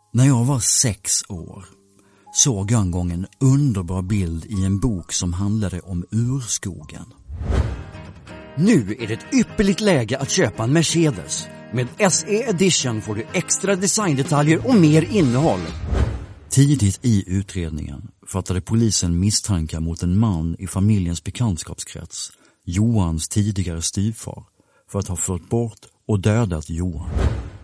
När jag var 6 år såg jag en gång en underbar bild i en bok som handlade om urskogen. Nu är det ett ypperligt läge att köpa en Mercedes. Med SE Edition får du extra designdetaljer och mer innehåll. Tidigt i utredningen fattade polisen misstankar mot en man i familjens bekantskapskrets, Johans tidigare styvfar, för att ha fört bort och dödat Johan.